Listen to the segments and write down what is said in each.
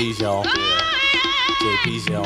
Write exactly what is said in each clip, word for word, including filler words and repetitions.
B's, y'all. Yeah. J B's, y'all.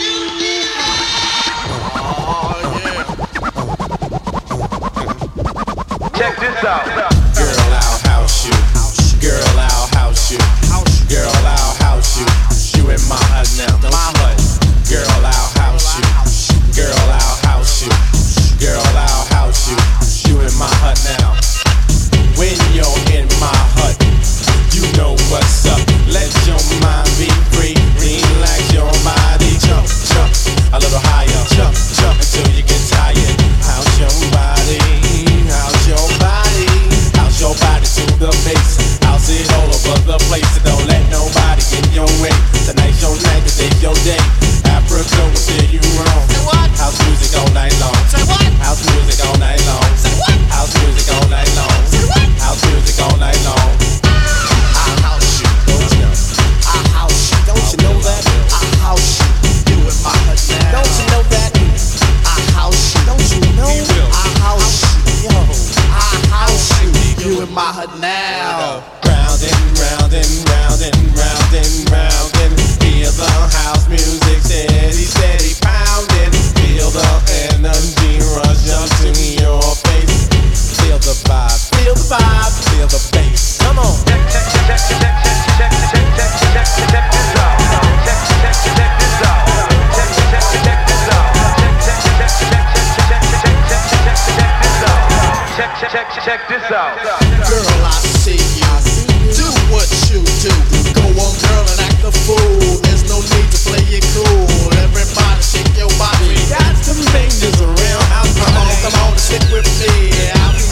Check this out. Girl, I'll house you. Girl, I'll house you. Girl, I'll house you. You in my hut now. My hut. Girl, I'll house you. Girl, I'll house you. Girl, I'll house you. You in my hut now. When you're in my hut, you know what's up. Let your mind be free. Relax your body. Jump, jump a little higher. Jump, jump until you get tired. How's your body? How's your body? How's your body to the base? House it all over the place. So don't let nobody in your way. Tonight's your night, today's your day. Africa will steer you wrong. Say what? House music all night long. Say what? House music all night long. Say what? House music all night long. Say what? House music all night long. I house you, don't you? I house you, don't you know that? I house you, you in my hut now. Don't you know that? I house you, don't you know? I house you, yo. I house you, you in my hut now. Round and round and round and round and round and hear the house music steady, steady pounding. Feel the energy rush up to your face. Feel the vibe, feel the vibe, feel the bass. Come on. Check, check, check, check, check, check, check, check, check, check this out. Check, check, check this out. Check, check, check this out. Check, check, check, check, check, check, check, check, check this out. Check, check, check, check this out. Girl, I see you. Do what you do. Go on, girl, and act a fool. There's no need to play it cool. Everybody shake your body. Got some rangers around. House Come on, come on, stick with me. I'll be